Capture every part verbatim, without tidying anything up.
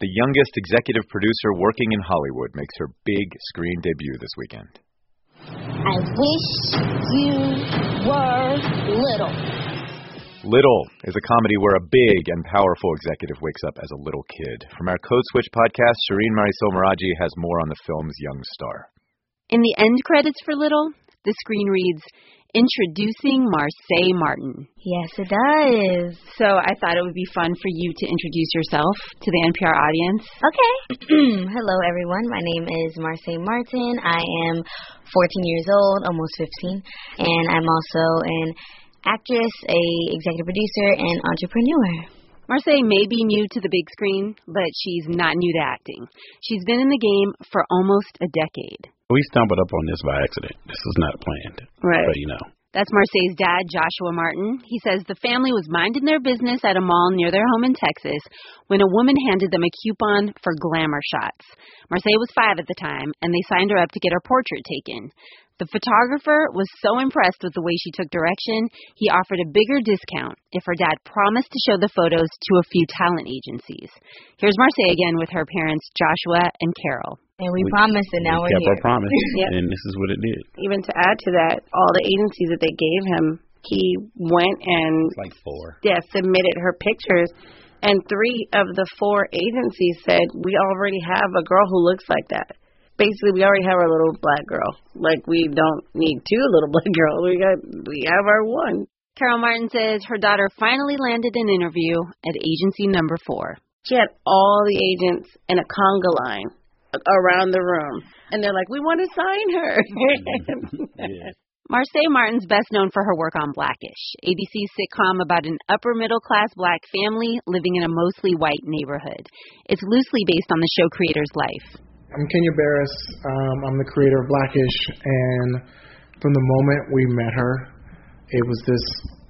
the youngest executive producer working in Hollywood, makes her big screen debut this weekend. I wish you were little. Little is a comedy where a big and powerful executive wakes up as a little kid. From our Code Switch podcast, Shireen Marisol Meraji has more on the film's young star. In the end credits for Little, the screen reads, "Introducing Marsai Martin." Yes, it does. So I thought it would be fun for you to introduce yourself to the N P R audience. Okay. Hello, everyone. My name is Marsai Martin. I am fourteen years old, almost fifteen, and I'm also an actress, a executive producer, and entrepreneur. Marsai may be new to the big screen, but she's not new to acting. She's been in the game for almost a decade. We stumbled up on this by accident. This was not planned. Right. But, you know. That's Marsai's dad, Joshua Martin. He says the family was minding their business at a mall near their home in Texas when a woman handed them a coupon for glamour shots. Marsai was five at the time, and they signed her up to get her portrait taken. The photographer was so impressed with the way she took direction, he offered a bigger discount if her dad promised to show the photos to a few talent agencies. Here's Marsai again with her parents, Joshua and Carol. And we, we promised, and now we we're kept here. our promise, Yep. and this is what it did. Even to add to that, all the agencies that they gave him, he went and like four. Yeah, submitted her pictures, and three of the four agencies said, we already have a girl who looks like that. Basically, we already have our little black girl. Like, we don't need two little black girls. We got, we have our one. Carol Martin says her daughter finally landed an interview at agency number four. She had all the agents in a conga line around the room. And they're like, we want to sign her. Yeah. Marsai Martin's best known for her work on Blackish, A B C's sitcom about an upper-middle-class black family living in a mostly white neighborhood. It's loosely based on the show creator's life. I'm Kenya Barris. Um, I'm the creator of Blackish, and from the moment we met her, it was this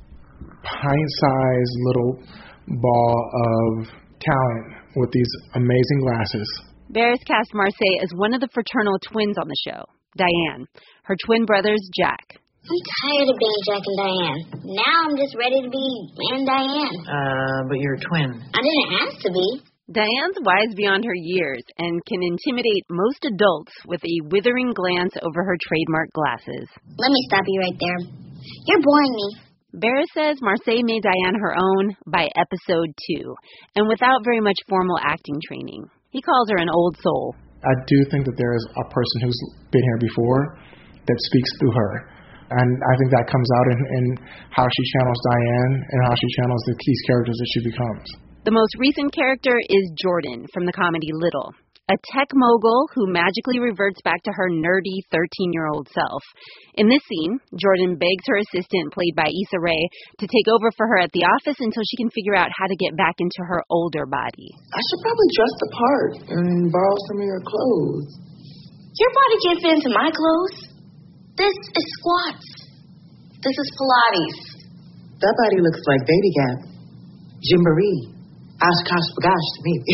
pint-sized little ball of talent with these amazing glasses. Barris cast Marsai as one of the fraternal twins on the show, Diane. Her twin brothers, Jack. I'm tired of being Jack and Diane. Now I'm just ready to be Aunt Diane. Uh, but you're a twin. I didn't ask to be. Diane's wise beyond her years and can intimidate most adults with a withering glance over her trademark glasses. Let me stop you right there. You're boring me. Barris says Marsai made Diane her own by episode two, and without very much formal acting training. He calls her an old soul. I do think that there is a person who's been here before that speaks through her. And I think that comes out in, in how she channels Diane and how she channels the these characters that she becomes. The most recent character is Jordan from the comedy Little, a tech mogul who magically reverts back to her nerdy thirteen-year-old self. In this scene, Jordan begs her assistant, played by Issa Rae, to take over for her at the office until she can figure out how to get back into her older body. I should probably dress the part and borrow some of your clothes. Your body can't fit into my clothes. This is squats. This is Pilates. That body looks like Baby Gap, Gymboree, Oshkosh Bagosh to me.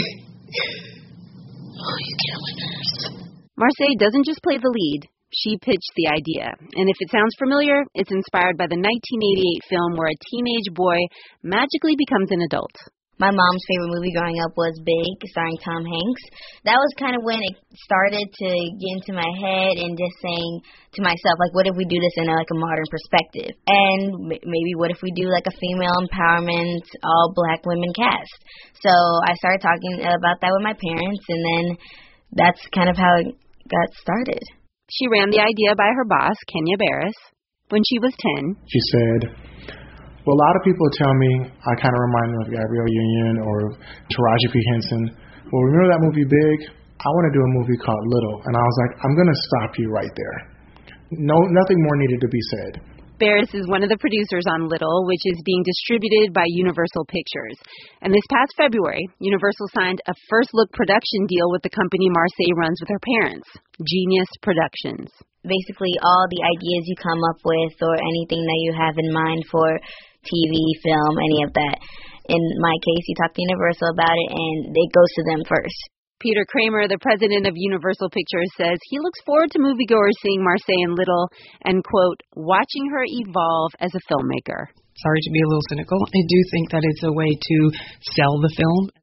Oh, you kill my nerves. Marsai doesn't just play the lead. She pitched the idea. And if it sounds familiar, it's inspired by the nineteen eighty-eight film where a teenage boy magically becomes an adult. My mom's favorite movie growing up was Big, starring Tom Hanks. That was kind of when it started to get into my head and just saying to myself, like, what if we do this in a, like a modern perspective? And m- maybe what if we do like a female empowerment, all black women cast? So I started talking about that with my parents, and then that's kind of how it got started. She ran the idea by her boss, Kenya Barris, when she was ten. She said, well, a lot of people tell me I kind of remind them of Gabrielle Union or Taraji P. Henson. Well, remember that movie Big? I want to do a movie called Little. And I was like, I'm going to stop you right there. No, nothing more needed to be said. Barris is one of the producers on Little, which is being distributed by Universal Pictures. And this past February, Universal signed a first-look production deal with the company Marsai runs with her parents, Genius Productions. Basically, all the ideas you come up with or anything that you have in mind for T V, film, any of that. In my case, you talk to Universal about it, and it goes to them first. Peter Kramer, the president of Universal Pictures, says he looks forward to moviegoers seeing Marsai in Little and, quote, watching her evolve as a filmmaker. Sorry to be a little cynical. I do think that it's a way to sell the film.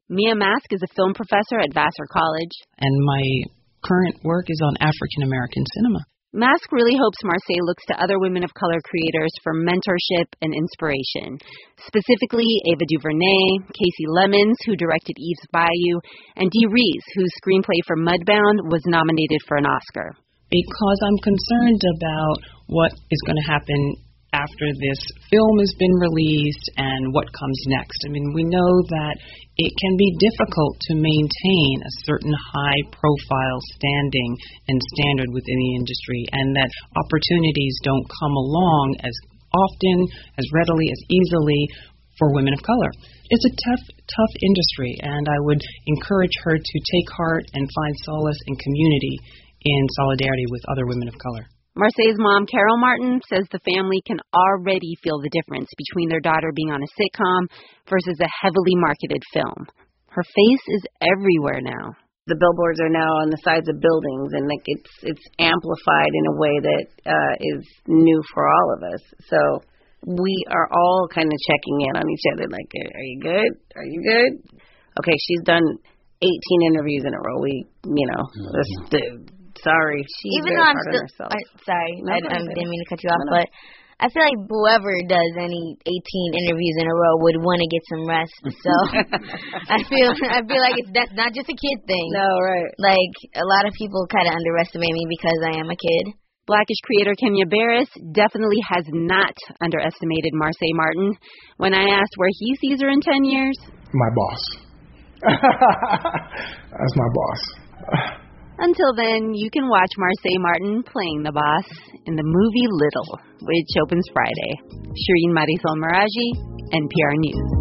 Mia Mask is a film professor at Vassar College. And my current work is on African American cinema. Mask really hopes Marseille looks to other women of color creators for mentorship and inspiration. Specifically, Ava DuVernay, Casey Lemons, who directed Eve's Bayou, and Dee Rees, whose screenplay for Mudbound was nominated for an Oscar. Because I'm concerned about what is going to happen after this film has been released and what comes next. I mean, we know that it can be difficult to maintain a certain high-profile standing and standard within the industry, and that opportunities don't come along as often, as readily, as easily for women of color. It's a tough, tough industry, and I would encourage her to take heart and find solace and community in solidarity with other women of color. Marseille's mom, Carol Martin, says the family can already feel the difference between their daughter being on a sitcom versus a heavily marketed film. Her face is everywhere now. The billboards are now on the sides of buildings, and like it's it's amplified in a way that uh, is new for all of us. So we are all kind of checking in on each other, like, are you good? Are you good? Okay, she's done eighteen interviews in a row. We, you know, mm-hmm. this, sorry, she's Even very though I'm hard still, on herself. I, sorry, No, I, go I ahead. didn't mean to cut you off, No, no. but I feel like whoever does any eighteen interviews in a row would want to get some rest. So I feel I feel like it's that's not just a kid thing. No, right. Like a lot of people kind of underestimate me because I am a kid. Blackish creator Kenya Barris definitely has not underestimated Marseille Martin. When I asked where he sees her in ten years, My boss. That's my boss. until then, you can watch Marseille Martin playing the boss in the movie Little, which opens Friday. Shireen Marisol Meraji, N P R News.